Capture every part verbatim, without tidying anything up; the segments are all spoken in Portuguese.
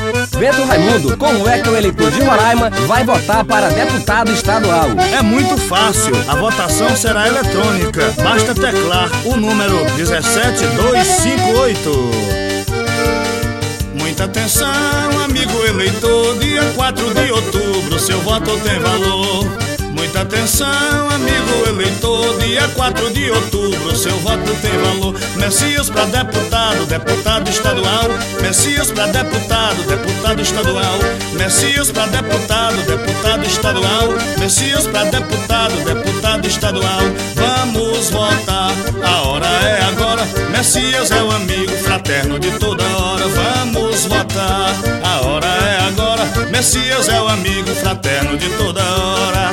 Bento Raimundo, como é que o eleitor de Roraima vai votar para deputado estadual? É muito fácil, a votação será eletrônica. Basta teclar o número um sete dois cinco oito. Muita atenção, amigo eleitor, dia quatro de outubro, seu voto tem valor. Muita atenção, amigo eleitor, dia quatro de outubro, seu voto tem valor. Messias pra deputado, deputado estadual. Messias pra deputado, deputado estadual. Messias pra deputado, deputado estadual. Messias pra deputado, deputado estadual. Vamos votar, a hora é agora. Messias é o amigo fraterno de toda hora. Vamos votar, a hora é agora. Messias é o amigo fraterno de toda hora.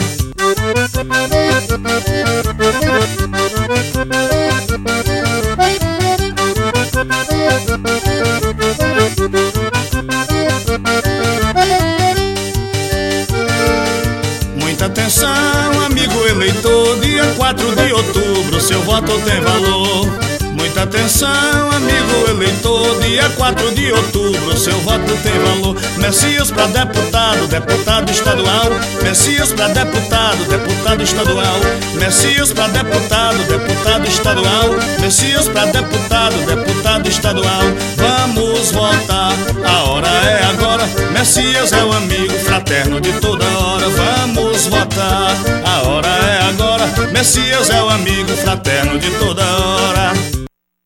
Muita atenção, amigo eleitor, dia quatro de outubro, seu voto tem valor. Muita atenção, amigo eleitor, dia quatro de outubro, seu voto tem valor. Messias pra deputado, deputado estadual. Messias pra deputado, deputado estadual. Messias pra deputado, deputado estadual. Messias pra deputado, deputado estadual. Vamos votar, a hora é agora. Messias é o amigo fraterno de toda hora. Vamos votar, a hora é agora. Messias é o amigo fraterno de toda hora.